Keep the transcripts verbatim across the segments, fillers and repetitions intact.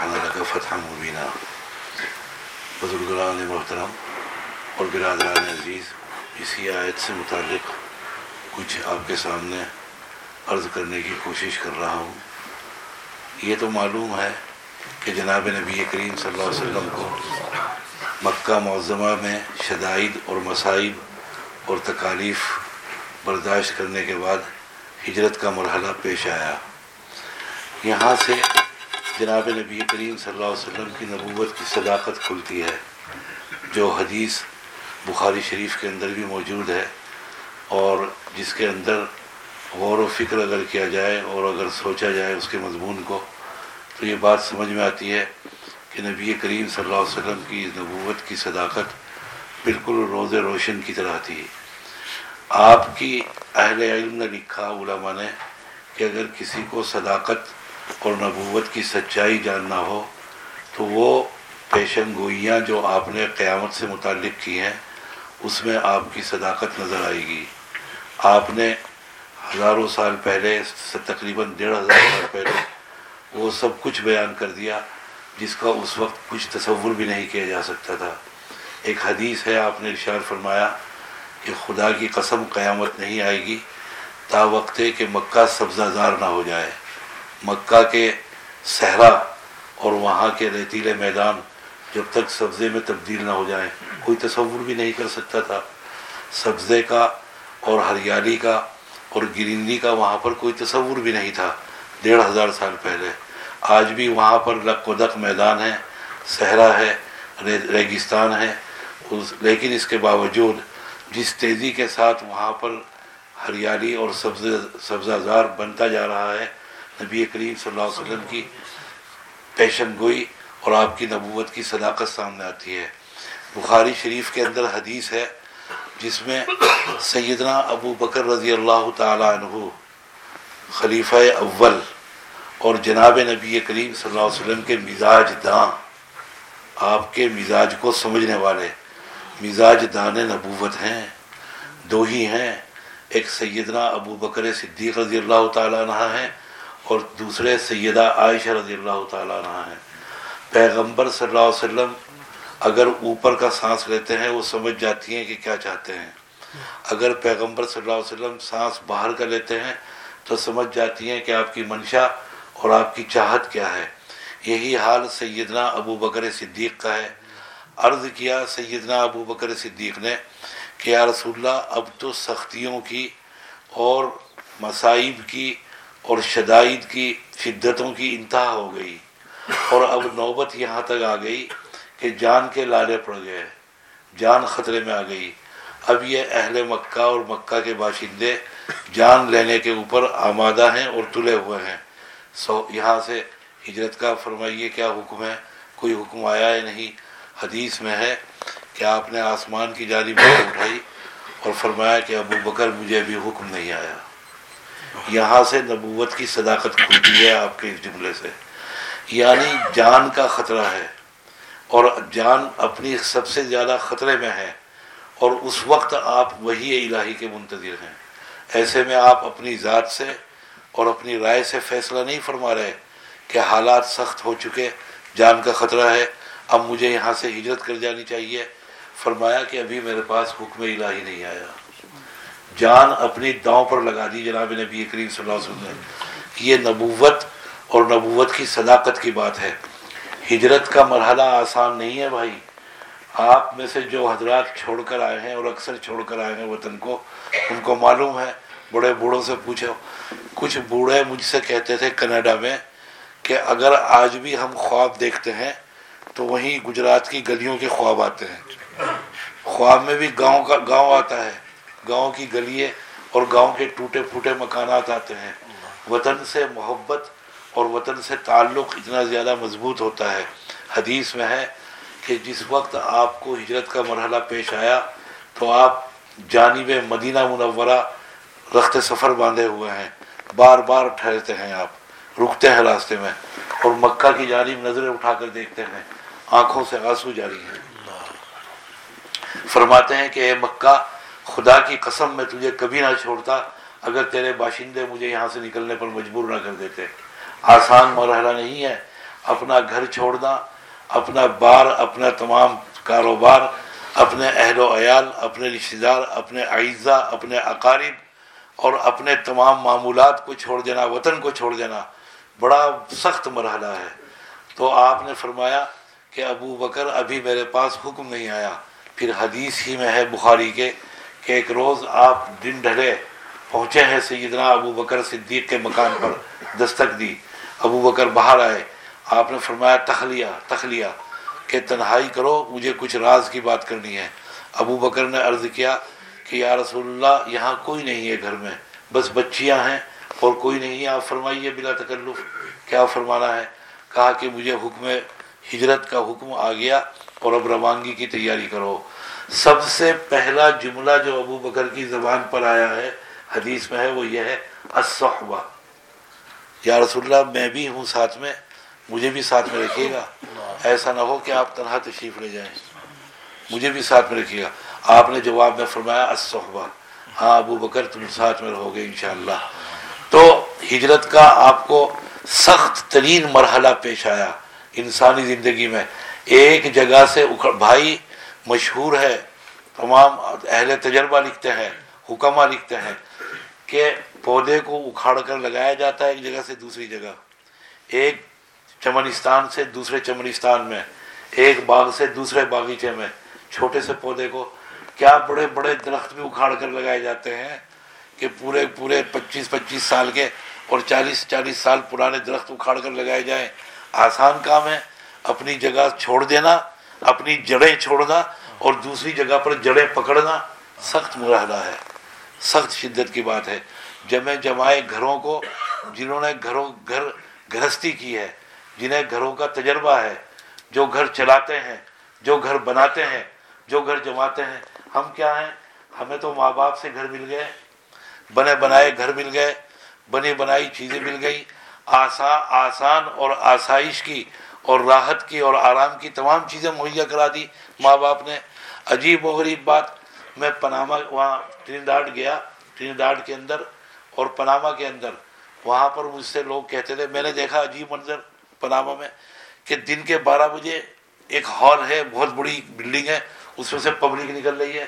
لك فتحا مبینا۔ بزرگان محترم اور برادران عزیز، اسی آیت سے متعلق کچھ آپ کے سامنے عرض کرنے کی کوشش کر رہا ہوں۔ یہ تو معلوم ہے کہ جناب نبی کریم صلی اللہ علیہ وسلم کو مکہ معظمہ میں شدائد اور مصائب اور تکالیف برداشت کرنے کے بعد ہجرت کا مرحلہ پیش آیا۔ یہاں سے جناب نبی کریم صلی اللہ علیہ وسلم کی نبوت کی صداقت کھلتی ہے، جو حدیث بخاری شریف کے اندر بھی موجود ہے، اور جس کے اندر غور و فکر اگر کیا جائے اور اگر سوچا جائے اس کے مضمون کو، تو یہ بات سمجھ میں آتی ہے کہ نبی کریم صلی اللہ علیہ وسلم کی نبوت کی صداقت بالکل روز روشن کی طرح تھی۔ آپ کی اہل علم نے لکھا، علماء نے، کہ اگر کسی کو صداقت اور نبوت کی سچائی جاننا ہو تو وہ پیشن گوئیاں جو آپ نے قیامت سے متعلق کی ہیں اس میں آپ کی صداقت نظر آئے گی۔ آپ نے ہزاروں سال پہلے، تقریباً ڈیڑھ ہزار سال پہلے وہ سب کچھ بیان کر دیا جس کا اس وقت کچھ تصور بھی نہیں کیا جا سکتا تھا۔ ایک حدیث ہے، آپ نے ارشاد فرمایا کہ خدا کی قسم قیامت نہیں آئے گی تا وقت کہ مکہ سبزہ زار نہ ہو جائے۔ مکہ کے صحرا اور وہاں کے ریتیلے میدان جب تک سبزے میں تبدیل نہ ہو جائیں، کوئی تصور بھی نہیں کر سکتا تھا۔ سبزے کا اور ہریالی کا اور گرینری کا وہاں پر کوئی تصور بھی نہیں تھا ڈیڑھ ہزار سال پہلے۔ آج بھی وہاں پر لق و دق میدان ہے، صحرا ہے، ریگستان ہے، لیکن اس کے باوجود جس تیزی کے ساتھ وہاں پر ہریالی اور سبزہ سبزہ زار بنتا جا رہا ہے، نبی کریم صلی اللہ علیہ وسلم کی پیشن گوئی اور آپ کی نبوت کی صداقت سامنے آتی ہے۔ بخاری شریف کے اندر حدیث ہے جس میں سیدنا ابو بکر رضی اللہ تعالی عنہ خلیفہ اول اور جناب نبی کریم صلی اللہ علیہ وسلم کے مزاج داں، آپ کے مزاج کو سمجھنے والے مزاج دان نبوت ہیں، دو ہی ہیں، ایک سیدنا ابو بکر صدیق رضی اللہ تعالیٰ عنہ ہیں اور دوسرے سیدہ عائشہ رضی اللہ تعالیٰ عنہ ہیں۔ پیغمبر صلی اللہ علیہ وسلم اگر اوپر کا سانس لیتے ہیں وہ سمجھ جاتی ہیں کہ کیا چاہتے ہیں، اگر پیغمبر صلی اللہ علیہ وسلم سانس باہر کا لیتے ہیں تو سمجھ جاتی ہیں کہ آپ کی منشا اور آپ کی چاہت کیا ہے۔ یہی حال سیدنا ابو بکر صدیق کا ہے۔ عرض کیا سیدنا ابو بکر صدیق نے کہ یا رسول اللہ، اب تو سختیوں کی اور مصائب کی اور شدائد کی، شدتوں کی انتہا ہو گئی، اور اب نوبت یہاں تک آ گئی کہ جان کے لالے پڑ گئے، جان خطرے میں آ گئی۔ اب یہ اہل مکہ اور مکہ کے باشندے جان لینے کے اوپر آمادہ ہیں اور تلے ہوئے ہیں۔ سو یہاں سے ہجرت کا فرمائیے کیا حکم ہے؟ کوئی حکم آیا ہے نہیں۔ حدیث میں ہے کہ آپ نے آسمان کی جانب اٹھائی اور فرمایا کہ ابو بکر مجھے ابھی حکم نہیں آیا۔ یہاں سے نبوت کی صداقت کھلتی ہے آپ کے اس جملے سے، یعنی جان کا خطرہ ہے اور جان اپنی سب سے زیادہ خطرے میں ہے، اور اس وقت آپ وحی الہی کے منتظر ہیں۔ ایسے میں آپ اپنی ذات سے اور اپنی رائے سے فیصلہ نہیں فرما رہے کہ حالات سخت ہو چکے، جان کا خطرہ ہے، اب مجھے یہاں سے ہجرت کر جانی چاہیے۔ فرمایا کہ ابھی میرے پاس حکم الہی نہیں آیا۔ جان اپنی داؤں پر لگا دی جناب نبی کریم صلی اللہ علیہ وسلم نے۔ یہ نبوت اور نبوت کی صداقت کی بات ہے۔ ہجرت کا مرحلہ آسان نہیں ہے بھائی۔ آپ میں سے جو حضرات چھوڑ کر آئے ہیں اور اکثر چھوڑ کر آئے ہیں وطن کو، ان کو معلوم ہے، بڑے بوڑھوں سے پوچھو۔ کچھ بوڑھے مجھ سے کہتے تھے کینیڈا میں کہ اگر آج بھی ہم خواب دیکھتے ہیں تو وہیں گجرات کی گلیوں کے خواب آتے ہیں۔ خواب میں بھی گاؤں کا گاؤں آتا ہے، گاؤں کی گلیے اور گاؤں کے ٹوٹے پھوٹے مکانات آتے ہیں۔ وطن سے محبت اور وطن سے تعلق اتنا زیادہ مضبوط ہوتا ہے۔ حدیث میں ہے کہ جس وقت آپ کو ہجرت کا مرحلہ پیش آیا تو آپ جانب مدینہ منورہ رخت سفر باندھے ہوئے ہیں، بار بار ٹھہرتے ہیں، آپ رکتے ہیں راستے میں اور مکہ کی جانب نظریں اٹھا کر دیکھتے ہیں، آنکھوں سے آنسو جاری ہیں۔ فرماتے ہیں کہ اے مکہ، خدا کی قسم میں تجھے کبھی نہ چھوڑتا اگر تیرے باشندے مجھے یہاں سے نکلنے پر مجبور نہ کر دیتے۔ آسان مرحلہ نہیں ہے۔ اپنا گھر چھوڑنا، اپنا بار، اپنا تمام کاروبار، اپنے اہل و عیال، اپنے رشتہ دار، اپنے اعزاء، اپنے اقارب اور اپنے تمام معمولات کو چھوڑ دینا، وطن کو چھوڑ دینا بڑا سخت مرحلہ ہے۔ تو آپ نے فرمایا کہ ابو بکر ابھی میرے پاس حکم نہیں آیا۔ پھر حدیث ہی میں ہے بخاری کے کہ ایک روز آپ دن ڈھلے پہنچے ہیں سیدنا ابو بکر صدیق کے مکان پر، دستک دی، ابو بکر باہر آئے، آپ نے فرمایا تخلیہ تخلیہ کہ تنہائی کرو، مجھے کچھ راز کی بات کرنی ہے۔ ابو بکر نے عرض کیا کہ یا رسول اللہ یہاں کوئی نہیں ہے گھر میں، بس بچیاں ہیں اور کوئی نہیں ہے، آپ فرمائیے بلا تکلف کیا فرمانا ہے۔ کہا کہ مجھے حکم ہجرت کا حکم آ گیا اور اب روانگی کی تیاری کرو۔ سب سے پہلا جملہ جو ابو بکر کی زبان پر آیا ہے حدیث میں ہے وہ یہ ہے الصحبہ، یا رسول اللہ میں بھی ہوں ساتھ میں، مجھے بھی ساتھ میں رکھیے گا، ایسا نہ ہو کہ آپ تنہا تشریف لے جائیں، مجھے بھی ساتھ میں رکھیے گا۔ آپ نے جواب میں فرمایا الصحبہ، ہاں ابو بکر تم ساتھ میں رہو گے انشاءاللہ۔ تو ہجرت کا آپ کو سخت ترین مرحلہ پیش آیا انسانی زندگی میں۔ ایک جگہ سے اکھڑ، بھائی مشہور ہے، تمام اہل تجربہ لکھتے ہیں، حکمہ لکھتے ہیں کہ پودے کو اکھاڑ کر لگایا جاتا ہے ایک جگہ سے دوسری جگہ، ایک چمنستان سے دوسرے چمنستان میں، ایک باغ سے دوسرے باغیچے میں، چھوٹے سے پودے کو کیا بڑے بڑے درخت بھی اکھاڑ کر لگائے جاتے ہیں کہ پورے پورے پچیس پچیس سال کے اور چالیس چالیس سال پرانے درخت اکھاڑ کر لگائے جائیں۔ آسان کام ہے اپنی جگہ چھوڑ دینا، اپنی جڑیں چھوڑنا اور دوسری جگہ پر جڑیں پکڑنا سخت مرحلہ ہے، سخت شدت کی بات ہے۔ جمع جمائے گھروں کو، جنہوں نے گھروں گھر گھرستی کی ہے، جنہیں گھروں کا تجربہ ہے، جو گھر چلاتے ہیں، جو گھر بناتے ہیں، جو گھر جماتے ہیں۔ ہم کیا ہیں؟ ہمیں تو ماں باپ سے گھر مل گئے، بنے بنائے گھر مل گئے، بنی بنائی چیزیں مل گئی، آسا آسان اور آسائش کی اور راحت کی اور آرام کی تمام چیزیں مہیا کرا دی ماں باپ نے۔ عجیب و غریب بات، میں پاناما وہاں ٹرینیڈاڈ گیا، ٹرینیڈاڈ کے اندر اور پاناما کے اندر، وہاں پر مجھ سے لوگ کہتے تھے، میں نے دیکھا عجیب منظر پاناما میں کہ دن کے بارہ بجے ایک ہال ہے، بہت بڑی بلڈنگ ہے، اس میں سے پبلک نکل رہی ہے۔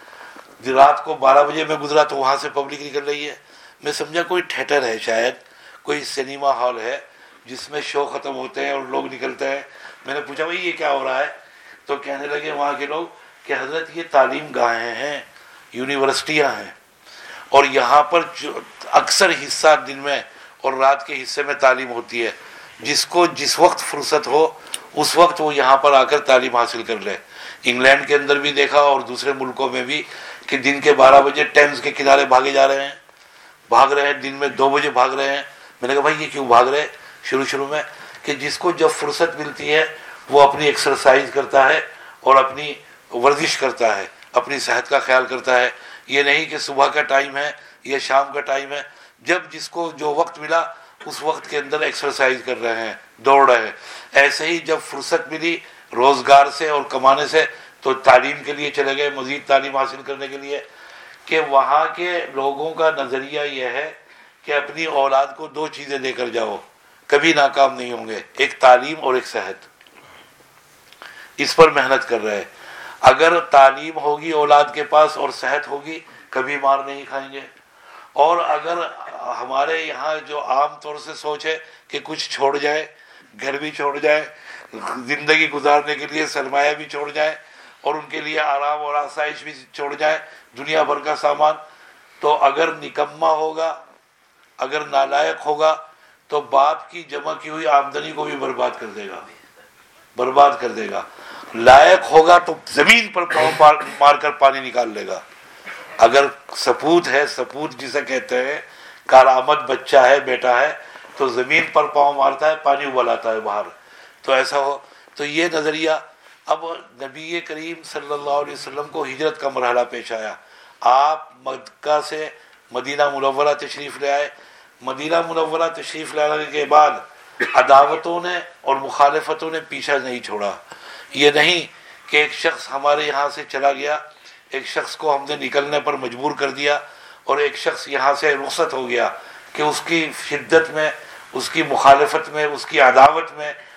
رات کو بارہ بجے میں گزرا تو وہاں سے پبلک نکل رہی ہے۔ میں سمجھا کوئی تھیٹر ہے، شاید کوئی سنیما ہال ہے جس میں شو ختم ہوتے ہیں اور لوگ نکلتے ہیں۔ میں نے پوچھا بھائی یہ کیا ہو رہا ہے؟ تو کہنے لگے وہاں کے لوگ کہ حضرت یہ تعلیم گاہیں ہیں، یونیورسٹیاں ہیں، اور یہاں پر جو اکثر حصہ دن میں اور رات کے حصے میں تعلیم ہوتی ہے، جس کو جس وقت فرصت ہو اس وقت وہ یہاں پر آ کر تعلیم حاصل کر لے۔ انگلینڈ کے اندر بھی دیکھا اور دوسرے ملکوں میں بھی کہ دن کے بارہ بجے ٹیمز کے کنارے بھاگے جا رہے ہیں، بھاگ رہے ہیں، دن میں دو بجے بھاگ رہے ہیں۔ میں نے کہا بھائی یہ کیوں بھاگ رہے؟ شروع شروع میں کہ جس کو جب فرصت ملتی ہے وہ اپنی ایکسرسائز کرتا ہے اور اپنی ورزش کرتا ہے، اپنی صحت کا خیال کرتا ہے۔ یہ نہیں کہ صبح کا ٹائم ہے یا شام کا ٹائم ہے، جب جس کو جو وقت ملا اس وقت کے اندر ایکسرسائز کر رہے ہیں، دوڑ رہے ہیں۔ ایسے ہی جب فرصت ملی روزگار سے اور کمانے سے تو تعلیم کے لیے چلے گئے، مزید تعلیم حاصل کرنے کے لیے۔ کہ وہاں کے لوگوں کا نظریہ یہ ہے کہ اپنی اولاد کو دو چیزیں دے کر جاؤ، کبھی ناکام نہیں ہوں گے، ایک تعلیم اور ایک صحت۔ اس پر محنت کر رہے ہیں۔ اگر تعلیم ہوگی اولاد کے پاس اور صحت ہوگی کبھی مار نہیں کھائیں گے۔ اور اگر ہمارے یہاں جو عام طور سے سوچ ہے کہ کچھ چھوڑ جائے، گھر بھی چھوڑ جائے، زندگی گزارنے کے لیے سرمایہ بھی چھوڑ جائے اور ان کے لیے آرام اور آسائش بھی چھوڑ جائے، دنیا بھر کا سامان، تو اگر نکما ہوگا، اگر نالائق ہوگا تو باپ کی جمع کی ہوئی آمدنی کو بھی برباد کر دے گا، برباد کر دے گا۔ لائق ہوگا تو زمین پر پاؤں مار کر پانی نکال لے گا۔ اگر سپوت ہے، سپوت جسے کہتے ہیں، کارآمد بچہ ہے، بیٹا ہے، تو زمین پر پاؤں مارتا ہے، پانی ابلاتا ہے باہر۔ تو ایسا ہو تو یہ نظریہ۔ اب نبی کریم صلی اللہ علیہ وسلم کو ہجرت کا مرحلہ پیش آیا۔ آپ مکہ سے مدینہ منورہ تشریف لے آئے۔ مدینہ منورہ تشریف لانے کے بعد عداوتوں نے اور مخالفتوں نے پیچھا نہیں چھوڑا۔ یہ نہیں کہ ایک شخص ہمارے یہاں سے چلا گیا، ایک شخص کو ہم نے نکلنے پر مجبور کر دیا اور ایک شخص یہاں سے رخصت ہو گیا کہ اس کی شدت میں، اس کی مخالفت میں، اس کی عداوت میں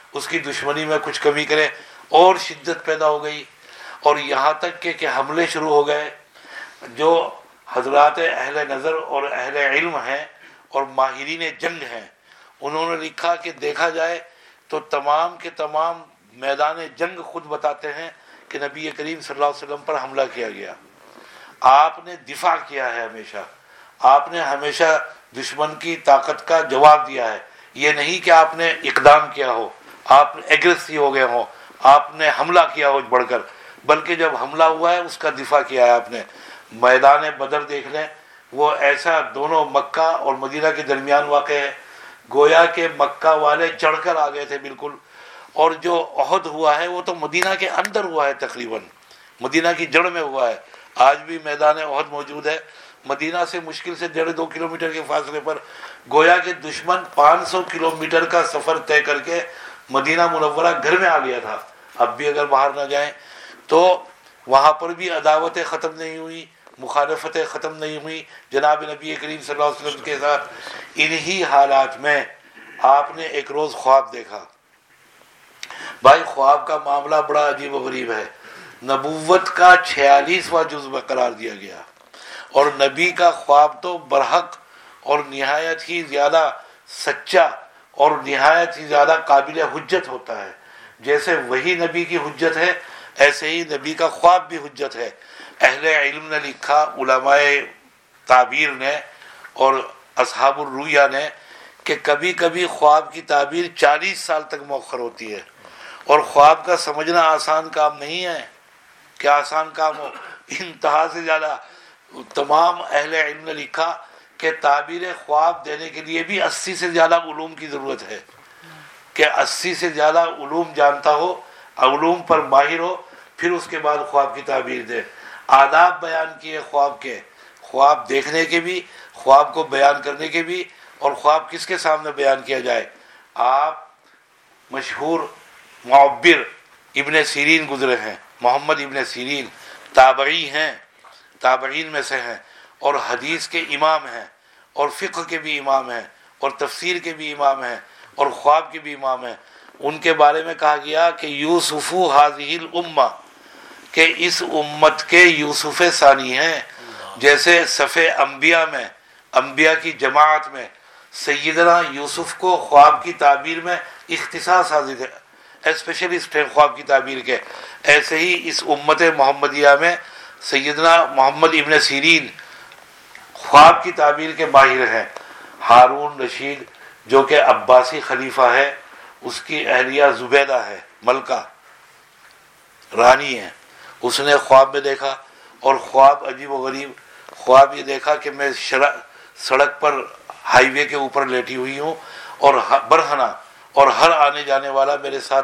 اس کی دشمنی میں کچھ کمی کریں، اور شدت پیدا ہو گئی، اور یہاں تک کہ کہ حملے شروع ہو گئے۔ جو حضرات اہل نظر اور اہل علم ہیں اور ماہرین جنگ ہیں، انہوں نے لکھا کہ دیکھا جائے تو تمام کے تمام میدان جنگ خود بتاتے ہیں کہ نبی کریم صلی اللہ علیہ وسلم پر حملہ کیا گیا۔ آپ نے دفاع کیا ہے، ہمیشہ آپ نے ہمیشہ دشمن کی طاقت کا جواب دیا ہے۔ یہ نہیں کہ آپ نے اقدام کیا ہو، آپ ایگریسو ہو گئے ہوں، آپ نے حملہ کیا ہو بڑھ کر، بلکہ جب حملہ ہوا ہے اس کا دفاع کیا ہے آپ نے۔ میدان بدر دیکھ لیں، وہ ایسا دونوں مکہ اور مدینہ کے درمیان واقع ہے، گویا کہ مکہ والے چڑھ کر آ گئے تھے بالکل، اور جو احد ہوا ہے وہ تو مدینہ کے اندر ہوا ہے، تقریباً مدینہ کی جڑ میں ہوا ہے۔ آج بھی میدان احد موجود ہے، مدینہ سے مشکل سے ڈیڑھ دو کلومیٹر کے فاصلے پر۔ گویا کہ دشمن پانچ سو کلومیٹر کا سفر طے کر کے مدینہ منورہ گھر میں آ گیا تھا۔ اب بھی اگر باہر نہ جائیں تو وہاں پر بھی عداوتیں ختم نہیں ہوئی، مخالفتیں ختم نہیں ہوئی جناب نبی کریم صلی اللہ علیہ وسلم کے ساتھ۔ انہی حالات میں آپ نے ایک روز خواب دیکھا۔ بھائی خواب کا معاملہ بڑا عجیب و غریب ہے۔ نبوت کا چھیالیسواں جزو قرار دیا گیا، اور نبی کا خواب تو برحق اور نہایت ہی زیادہ سچا اور نہایت ہی زیادہ قابل حجت ہوتا ہے۔ جیسے وہی نبی کی حجت ہے، ایسے ہی نبی کا خواب بھی حجت ہے۔ اہل علم نے لکھا، علماء تعبیر نے اور اصحاب الرؤیا نے، کہ کبھی کبھی خواب کی تعبیر چالیس سال تک مؤخر ہوتی ہے، اور خواب کا سمجھنا آسان کام نہیں ہے کہ آسان کام ہو، انتہا سے زیادہ۔ تمام اہل علم نے لکھا کہ تعبیر خواب دینے کے لیے بھی اسی سے زیادہ علوم کی ضرورت ہے، کہ اسی سے زیادہ علوم جانتا ہو، علوم پر ماہر ہو، پھر اس کے بعد خواب کی تعبیر دے۔ آداب بیان کیے خواب کے، خواب دیکھنے کے بھی، خواب کو بیان کرنے کے بھی، اور خواب کس کے سامنے بیان کیا جائے۔ آپ مشہور معبر ابن سیرین گزرے ہیں، محمد ابن سیرین تابعی ہیں، تابعین میں سے ہیں، اور حدیث کے امام ہیں، اور فقہ کے بھی امام ہیں، اور تفسیر کے بھی امام ہیں، اور خواب کے بھی امام ہیں۔ ان کے بارے میں کہا گیا کہ یوسف ہذہ الامہ، کہ اس امت کے یوسف ثانی ہیں۔ جیسے صف انبیاء میں، انبیاء کی جماعت میں سیدنا یوسف کو خواب کی تعبیر میں اختصاص حاصل ہے، اسپیشلسٹ ہیں خواب کی تعبیر کے، ایسے ہی اس امت محمدیہ میں سیدنا محمد ابن سیرین خواب کی تعبیر کے ماہر ہیں۔ ہارون رشید جو کہ عباسی خلیفہ ہے، اس کی اہلیہ زبیدہ ہے، ملکہ رانی ہے، اس نے خواب میں دیکھا، اور خواب عجیب و غریب خواب یہ دیکھا کہ میں سڑک پر ہائی وے کے اوپر لیٹی ہوئی ہوں، اور برہنہ اور ہر آنے جانے والا میرے ساتھ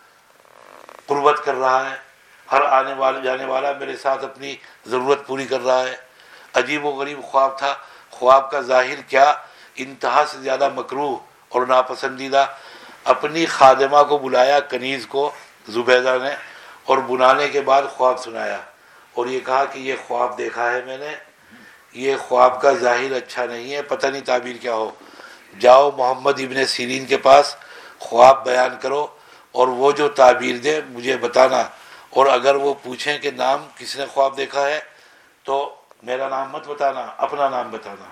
قربت کر رہا ہے، ہر آنے والے جانے والا میرے ساتھ اپنی ضرورت پوری کر رہا ہے۔ عجیب و غریب خواب تھا۔ خواب کا ظاہر کیا، انتہا سے زیادہ مکروہ اور ناپسندیدہ۔ اپنی خادمہ کو بلایا، کنیز کو، زبیدہ نے، اور بلانے کے بعد خواب سنایا، اور یہ کہا کہ یہ خواب دیکھا ہے میں نے، یہ خواب کا ظاہر اچھا نہیں ہے، پتہ نہیں تعبیر کیا ہو، جاؤ محمد ابن سیرین کے پاس خواب بیان کرو، اور وہ جو تعبیر دے مجھے بتانا، اور اگر وہ پوچھیں کہ نام کس نے خواب دیکھا ہے تو میرا نام مت بتانا، اپنا نام بتانا،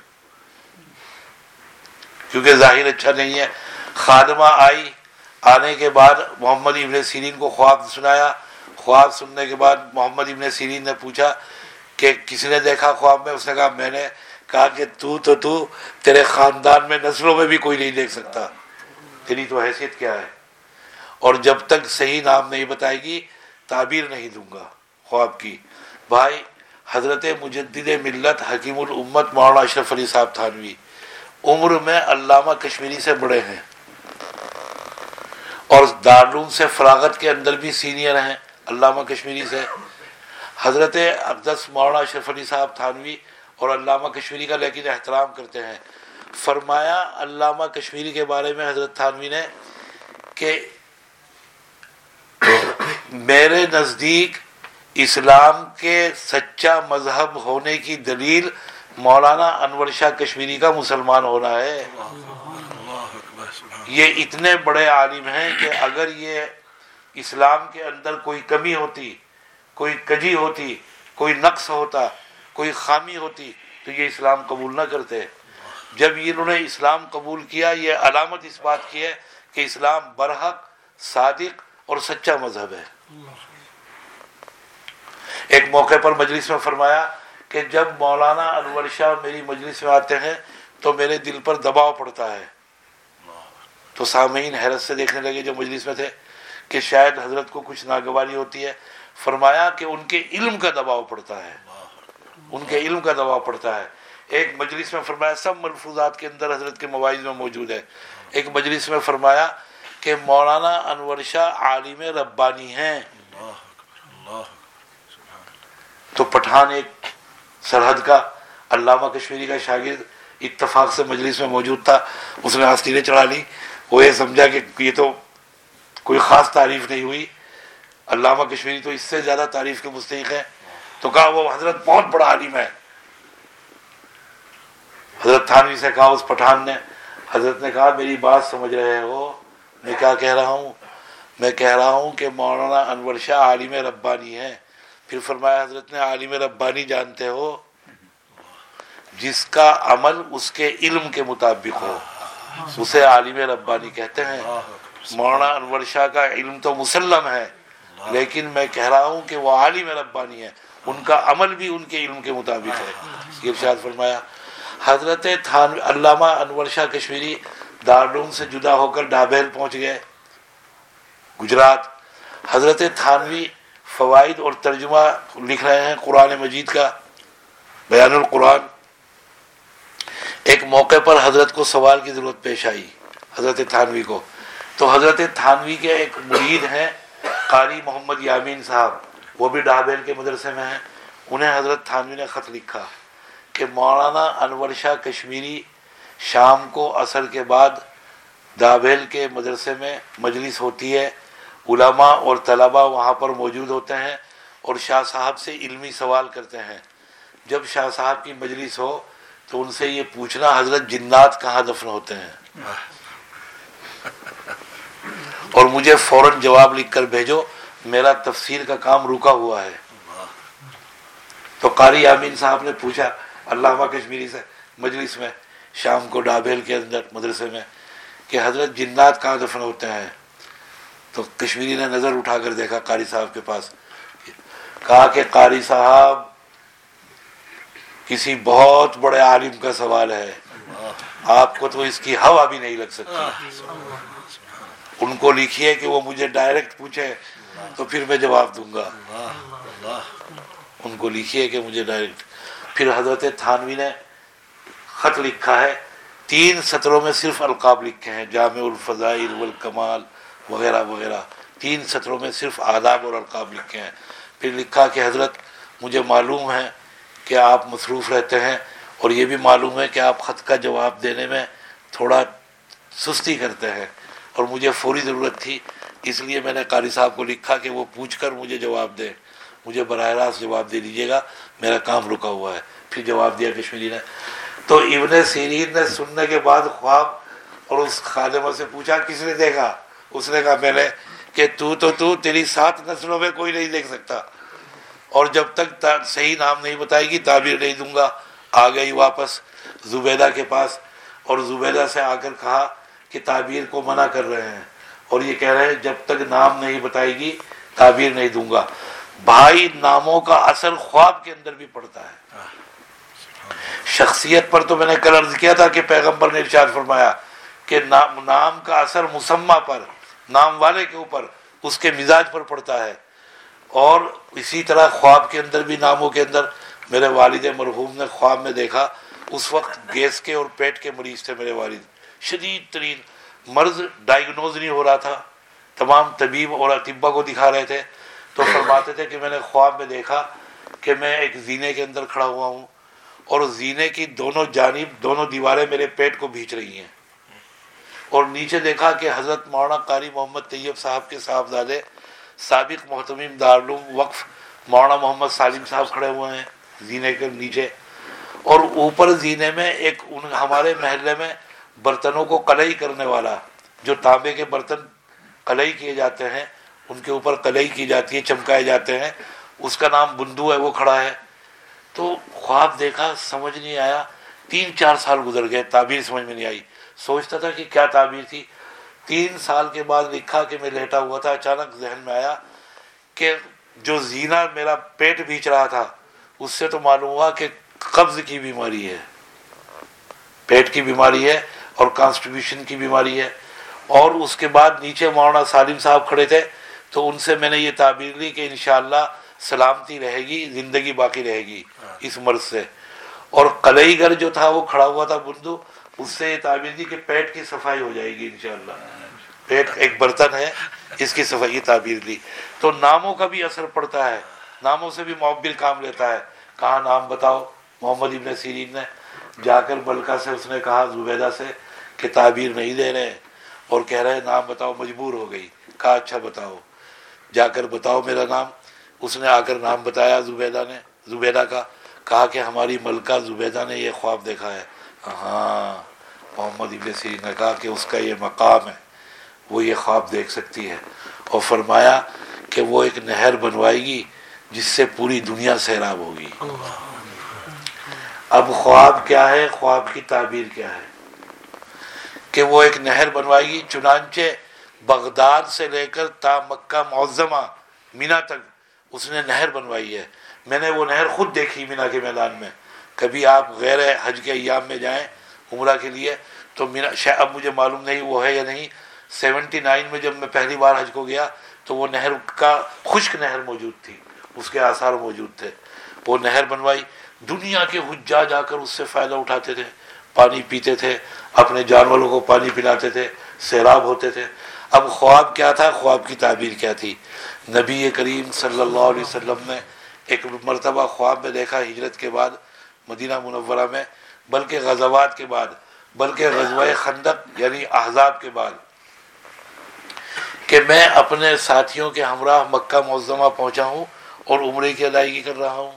کیونکہ ظاہر اچھا نہیں ہے۔ خادمہ آئی، آنے کے بعد محمد ابن سیرین کو خواب سنایا۔ خواب سننے کے بعد محمد ابن سیرین نے پوچھا کہ کس نے دیکھا خواب میں؟ اس نے کہا میں نے۔ کہا کہ تو تو تو تیرے خاندان میں نسلوں میں بھی کوئی نہیں دیکھ سکتا، تیری تو حیثیت کیا ہے، اور جب تک صحیح نام نہیں بتائے گی تعبیر نہیں دوں گا خواب کی۔ بھائی حضرت مجدد ملت حکیم الامت مولانا اشرف علی صاحب تھانوی عمر میں علامہ کشمیری سے بڑے ہیں، اور دارالعلوم سے فراغت کے اندر بھی سینئر ہیں علامہ کشمیری سے۔ حضرت اقدس مولانا اشرف علی صاحب تھانوی اور علامہ کشمیری کا لیکن احترام کرتے ہیں۔ فرمایا علامہ کشمیری کے بارے میں حضرت تھانوی نے کہ میرے نزدیک اسلام کے سچا مذہب ہونے کی دلیل مولانا انور شاہ کشمیری کا مسلمان ہونا ہے۔ یہ اتنے بڑے عالم ہیں کہ اگر یہ اسلام کے اندر کوئی کمی ہوتی، کوئی کجی ہوتی، کوئی نقص ہوتا، کوئی خامی ہوتی تو یہ اسلام قبول نہ کرتے. جب انہوں نے اسلام قبول کیا، یہ علامت اس بات کی ہے کہ اسلام برحق، صادق اور سچا مذہب ہے. ایک موقع پر مجلس میں فرمایا کہ جب مولانا انور شاہ میری مجلس میں آتے ہیں تو میرے دل پر دباؤ پڑتا ہے. تو سامعین حیرت سے دیکھنے لگے جو مجلس میں تھے کہ شاید حضرت کو کچھ ناگواری ہوتی ہے. فرمایا کہ ان کے علم کا دباؤ پڑتا ہے، ان کے علم کا دباؤ پڑتا ہے. ایک مجلس میں فرمایا، سب ملفوظات کے اندر حضرت کے مواعظ میں موجود ہے، ایک مجلس میں فرمایا کہ مولانا انور شاہ عالم ربانی ہیں. تو پٹھان ایک سرحد کا علامہ کشمیری کا شاگرد اتفاق سے مجلس میں موجود تھا، اس نے آستینیں چڑھا لی. وہ یہ سمجھا کہ یہ تو کوئی خاص تعریف نہیں ہوئی، علامہ کشمیری تو اس سے زیادہ تعریف کے مستحق ہے. تو کہا وہ حضرت بہت بڑا عالم ہے. حضرت تھانوی سے کہا اس پٹھان نے، حضرت نے کہا میری بات سمجھ رہے ہو میں کیا کہہ رہا ہوں؟ میں کہہ رہا ہوں کہ مولانا انور شاہ عالم ربانی ہے. پھر فرمایا حضرت نے عالم ربانی جانتے ہو جس کا عمل اس کے علم کے مطابق ہو، اسے عالم ربانی کہتے ہیں. مولانا انور شاہ کا علم تو مسلم ہے، لیکن میں کہہ رہا ہوں کہ وہ عالم ربانی ہے، ان کا عمل بھی ان کے علم کے مطابق ہے. یہ ارشاد فرمایا. حضرت تھانوی علامہ انور شاہ کشمیری دارالعلوم سے جدا ہو کر ڈابھیل پہنچ گئے گجرات. حضرت تھانوی فوائد اور ترجمہ لکھ رہے ہیں قرآن مجید کا، بیان القرآن. ایک موقع پر حضرت کو سوال کی ضرورت پیش آئی حضرت تھانوی کو. تو حضرت تھانوی کے ایک مرید ہیں قاری محمد یامین صاحب، وہ بھی ڈابھیل کے مدرسے میں ہیں. انہیں حضرت تھانوی نے خط لکھا کہ مولانا انور شاہ کشمیری شام کو عصر کے بعد ڈابھیل کے مدرسے میں مجلس ہوتی ہے، علماء اور طلباء وہاں پر موجود ہوتے ہیں اور شاہ صاحب سے علمی سوال کرتے ہیں. جب شاہ صاحب کی مجلس ہو تو ان سے یہ پوچھنا حضرت جنات کہاں دفن ہوتے ہیں، اور مجھے فوراً جواب لکھ کر بھیجو، میرا تفسیر کا کام رکا ہوا ہے. تو قاری یامین صاحب نے پوچھا علامہ کشمیری سے مجلس میں شام کو ڈابھیل کے اندر مدرسے میں کہ حضرت جنات کہاں دفن ہوتے ہیں. تو کشمیری نے نظر اٹھا کر دیکھا قاری صاحب کے پاس، کہا کہ قاری صاحب کسی بہت بڑے عالم کا سوال ہے، آپ کو تو اس کی ہوا بھی نہیں لگ سکتی. ان کو لکھیے کہ وہ مجھے ڈائریکٹ پوچھے تو پھر میں جواب دوں گا. ان کو لکھیے کہ مجھے ڈائریکٹ. پھر حضرت تھانوی نے خط لکھا ہے، تین سطروں میں صرف القاب لکھے ہیں، جامع الفضائل والکمال وغیرہ وغیرہ، تین سطروں میں صرف آداب اور القاب لکھے ہیں. پھر لکھا کہ حضرت مجھے معلوم ہے کہ آپ مصروف رہتے ہیں، اور یہ بھی معلوم ہے کہ آپ خط کا جواب دینے میں تھوڑا سستی کرتے ہیں، اور مجھے فوری ضرورت تھی، اس لیے میں نے قاری صاحب کو لکھا کہ وہ پوچھ کر مجھے جواب دیں، مجھے براہ راست جواب دے دیجیے گا، میرا کام رکا ہوا ہے. پھر جواب دیا کشمیری نے. تو ابن سیرین نے سننے کے بعد خواب اور اس خادمہ سے پوچھا کس نے دیکھا؟ اس نے کہا میں نے. کہ تو تو تو تیری سات نسلوں میں کوئی نہیں دیکھ سکتا، اور جب تک صحیح نام نہیں بتائے گی تعبیر نہیں دوں گا. آ گئی واپس زبیدہ کے پاس، اور زبیدہ سے آ کر کہا کہ تعبیر کو منع کر رہے ہیں، اور یہ کہہ رہے ہیں جب تک نام نہیں بتائے گی تعبیر نہیں دوں گا. بھائی ناموں کا اثر خواب کے اندر بھی پڑتا ہے. شخصیت پر تو میں نے کل عرض کیا تھا کہ پیغمبر نے ارشاد فرمایا کہ نام, نام کا اثر مسمہ پر، نام والے کے اوپر، اس کے مزاج پر پڑتا ہے. اور اسی طرح خواب کے اندر بھی ناموں کے اندر. میرے والد مرحوم نے خواب میں دیکھا، اس وقت گیس کے اور پیٹ کے مریض تھے میرے والد، شدید ترین مرض ڈائیگنوز نہیں ہو رہا تھا، تمام طبیب اور اطباء کو دکھا رہے تھے. تو فرماتے تھے کہ میں نے خواب میں دیکھا کہ میں ایک زینے کے اندر کھڑا ہوا ہوں، اور زینے کی دونوں جانب دونوں دیواریں میرے پیٹ کو بھینچ رہی ہیں، اور نیچے دیکھا کہ حضرت مولانا قاری محمد طیب صاحب کے صاحبزادے سابق محتمم دارالعلوم وقف مولانا محمد سالم صاحب کھڑے ہوئے ہیں زینے کے نیچے، اور اوپر زینے میں ایک ہمارے محلے میں برتنوں کو قلعی کرنے والا جو تانبے کے برتن قلعی کیے جاتے ہیں ان کے اوپر قلعی کی جاتی ہے، چمکائے جاتے ہیں، اس کا نام بندو ہے، وہ کھڑا ہے۔ تو خواب دیکھا، سمجھ نہیں آیا، تین چار سال گزر گئے، تعبیر سمجھ میں نہیں آئی، سوچتا تھا کہ کیا تعبیر تھی۔ تین سال کے بعد لکھا کہ میں لیٹا ہوا تھا، اچانک ذہن میں آیا کہ جو زینہ میرا پیٹ بھینچ رہا تھا اس سے تو معلوم ہوا کہ قبض کی بیماری ہے، پیٹ کی بیماری ہے اور کانسٹیپیشن کی بیماری ہے۔ اور اس کے بعد نیچے مولانا سالم صاحب کھڑے تھے، تو ان سے میں نے یہ تعبیر لی کہ انشاءاللہ سلامتی رہے گی، زندگی باقی رہے گی اس مرض سے۔ اور قلعی گر جو تھا وہ کھڑا ہوا تھا بندو، اس سے یہ تعبیر دی کہ پیٹ کی صفائی ہو جائے گی انشاءاللہ، پیٹ ایک برتن ہے اس کی صفائی، تعبیر دی۔ تو ناموں کا بھی اثر پڑتا ہے، ناموں سے بھی معبر کام لیتا ہے۔ کہا نام بتاؤ، محمد ابن سیرین نے جا کر ملکہ سے اس نے کہا، زبیدہ سے، کہ تعبیر نہیں دے رہے اور کہہ رہے نام بتاؤ، مجبور ہو گئی۔ کہا اچھا بتاؤ، جا کر بتاؤ میرا نام۔ اس نے آ کر نام بتایا زبیدہ نے، زبیدہ کا۔ کہا کہ ہماری ملکہ زبیدہ نے یہ خواب دیکھا ہے۔ ہاں، محمد ابن سیرین نے کہا کہ اس کا یہ مقام ہے، وہ یہ خواب دیکھ سکتی ہے، اور فرمایا کہ وہ ایک نہر بنوائے گی جس سے پوری دنیا سیراب ہوگی۔ اب خواب کیا ہے، خواب کی تعبیر کیا ہے کہ وہ ایک نہر بنوائے گی۔ چنانچہ بغداد سے لے کر تا مکہ معظمہ مینا تک اس نے نہر بنوائی ہے۔ میں نے وہ نہر خود دیکھی مینا کے میدان میں۔ کبھی آپ غیر حج کے ایام میں جائیں عمرہ کے لیے تو مینا، شاید اب مجھے معلوم نہیں وہ ہے یا نہیں، سیونٹی نائن میں جب میں پہلی بار حج کو گیا تو وہ نہر کا خشک نہر موجود تھی، اس کے آثار موجود تھے۔ وہ نہر بنوائی، دنیا کے حجاج آ کر اس سے فائدہ اٹھاتے تھے، پانی پیتے تھے، اپنے جانوروں کو پانی پلاتے تھے، سیراب ہوتے تھے۔ اب خواب کیا تھا، خواب کی تعبیر کیا تھی؟ نبی کریم صلی اللہ علیہ وسلم نے ایک مرتبہ خواب میں دیکھا، ہجرت کے بعد مدینہ منورہ میں، بلکہ غزوات کے بعد، بلکہ غزوہ خندق یعنی احزاب کے بعد، کہ میں اپنے ساتھیوں کے ہمراہ مکہ معظمہ پہنچا ہوں اور عمرے کی ادائیگی کر رہا ہوں۔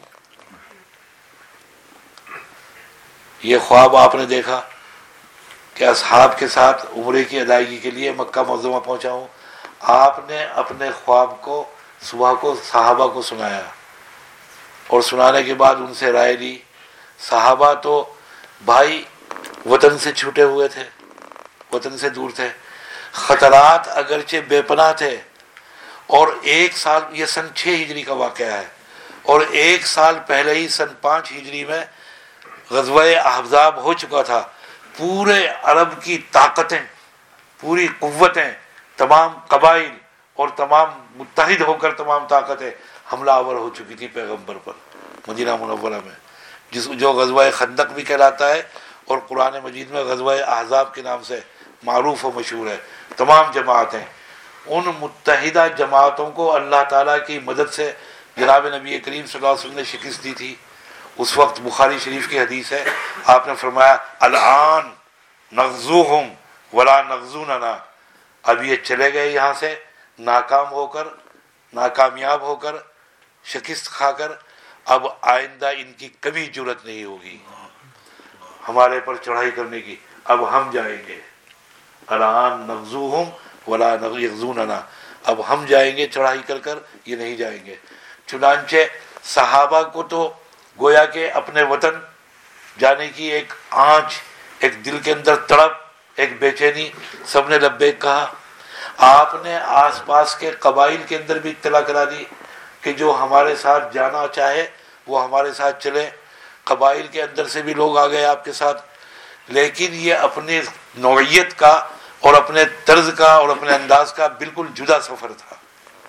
یہ خواب آپ نے دیکھا کہ اصحاب کے ساتھ عمرے کی ادائیگی کے لیے مکہ معظمہ پہنچا ہوں۔ آپ نے اپنے خواب کو صبح کو صحابہ کو سنایا، اور سنانے کے بعد ان سے رائے لی۔ صحابہ تو بھائی وطن سے چھوٹے ہوئے تھے، وطن سے دور تھے، خطرات اگرچہ بے پناہ تھے، اور ایک سال، یہ سن چھ ہجری کا واقعہ ہے، اور ایک سال پہلے ہی سن پانچ ہجری میں غزوہ احزاب ہو چکا تھا۔ پورے عرب کی طاقتیں، پوری قوتیں، تمام قبائل اور تمام متحد ہو کر تمام طاقتیں حملہ آور ہو چکی تھی پیغمبر پر مدینہ منورہ میں، جس جو غزوہ خندق بھی کہلاتا ہے اور قرآن مجید میں غزوہ احزاب کے نام سے معروف و مشہور ہے۔ تمام جماعتیں، ان متحدہ جماعتوں کو اللہ تعالیٰ کی مدد سے جناب نبی کریم صلی اللہ علیہ وسلم نے شکست دی تھی۔ اس وقت بخاری شریف کی حدیث ہے، آپ نے فرمایا الآن نغزوہم ولا نغزوننا، اب یہ چلے گئے یہاں سے ناکام ہو کر، ناکامیاب ہو کر، شکست کھا کر، اب آئندہ ان کی کبھی جرت نہیں ہوگی ہمارے پر چڑھائی کرنے کی، اب ہم جائیں گے۔ الآن نغزوہم ولا یغزوننا، اب ہم جائیں گے چڑھائی کر کر، یہ نہیں جائیں گے۔ چنانچہ صحابہ کو تو گویا کہ اپنے وطن جانے کی ایک آنچ، ایک دل کے اندر تڑپ، ایک بے چینی، سب نے لبیک کہا۔ آپ نے آس پاس کے قبائل کے اندر بھی اطلاع کرا دی کہ جو ہمارے ساتھ جانا چاہے وہ ہمارے ساتھ چلے۔ قبائل کے اندر سے بھی لوگ آ گئے آپ کے ساتھ، لیکن یہ اپنی نوعیت کا اور اپنے طرز کا اور اپنے انداز کا بالکل جدا سفر تھا۔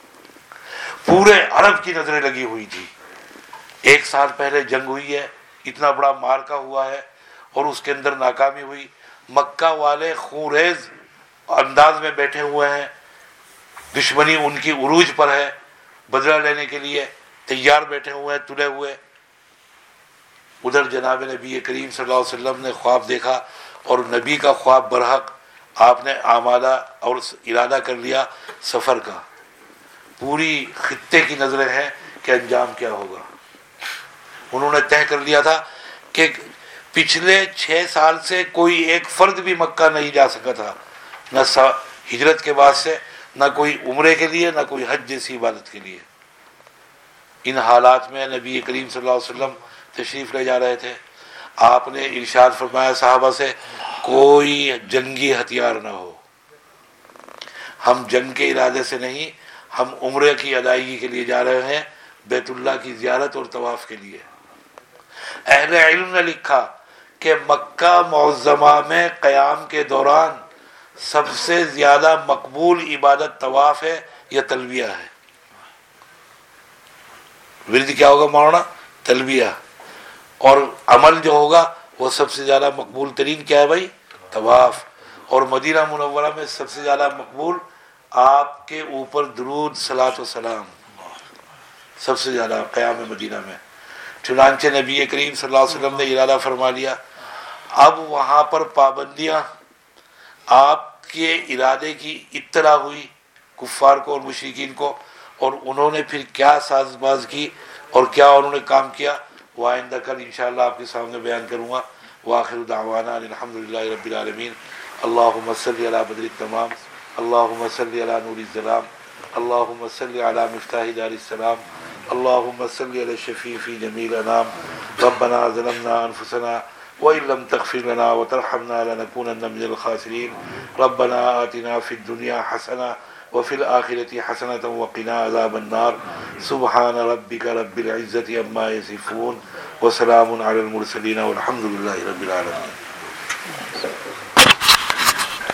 پورے عرب کی نظریں لگی ہوئی تھی، ایک سال پہلے جنگ ہوئی ہے، اتنا بڑا مارکا ہوا ہے اور اس کے اندر ناکامی ہوئی۔ مکہ والے خونریز انداز میں بیٹھے ہوئے ہیں، دشمنی ان کی عروج پر ہے، بدلہ لینے کے لیے تیار بیٹھے ہوئے ہیں، تلے ہوئے۔ ادھر جناب نبی کریم صلی اللہ علیہ وسلم نے خواب دیکھا، اور نبی کا خواب برحق، آپ نے آمادہ اور ارادہ کر لیا سفر کا۔ پوری خطے کی نظریں ہیں کہ انجام کیا ہوگا۔ انہوں نے طے کر لیا تھا کہ پچھلے چھ سال سے کوئی ایک فرد بھی مکہ نہیں جا سکا تھا، نہ ہجرت کے بعد سے نہ کوئی عمرے کے لیے نہ کوئی حج جیسی عبادت کے لیے۔ ان حالات میں نبی کریم صلی اللہ علیہ وسلم تشریف لے جا رہے تھے، آپ نے ارشاد فرمایا صحابہ سے کوئی جنگی ہتھیار نہ ہو، ہم جنگ کے ارادے سے نہیں، ہم عمرے کی ادائیگی کے لیے جا رہے ہیں، بیت اللہ کی زیارت اور طواف کے لیے۔ اہل علم نے لکھا کہ مکہ معظمہ میں قیام کے دوران سب سے زیادہ مقبول عبادت طواف ہے یا تلبیہ ہے۔ ورد کیا ہوگا مولانا؟ تلبیہ۔ اور عمل جو ہوگا وہ سب سے زیادہ مقبول ترین کیا ہے بھائی؟ طواف۔ اور مدینہ منورہ میں سب سے زیادہ مقبول آپ کے اوپر درود صلاۃ و سلام، سب سے زیادہ قیام مدینہ میں۔ چنانچہ نبی کریم صلی اللہ علیہ وسلم نے ارادہ فرما لیا، اب وہاں پر پابندیاں آپ کے ارادے کی اطلاع ہوئی کفار کو اور مشرکین کو، اور انہوں نے پھر کیا ساز باز کی اور کیا انہوں نے کام کیا، وہ آئندہ کل انشاءاللہ آپ کے سامنے بیان کروں گا۔ وآخر دعوانا الحمدللہ رب العالمین۔ اللہم صلی علی بدر التمام، اللہم صلی علی نور الظلام، اللہم صلی علی مفتاح دار السلام، اللہم صلی علی شفیع فی جمیع الانام۔ ربنا ظلمنا انفسنا وإن لم تغفر لنا وترحمنا لنكونن من الخاسرين۔ ربنا آتنا في الدنيا حسنة وفي الآخرة حسنة وقنا عذاب النار۔ سبحان ربك رب العزة عما يصفون وسلام على المرسلين والحمد لله رب العالمين۔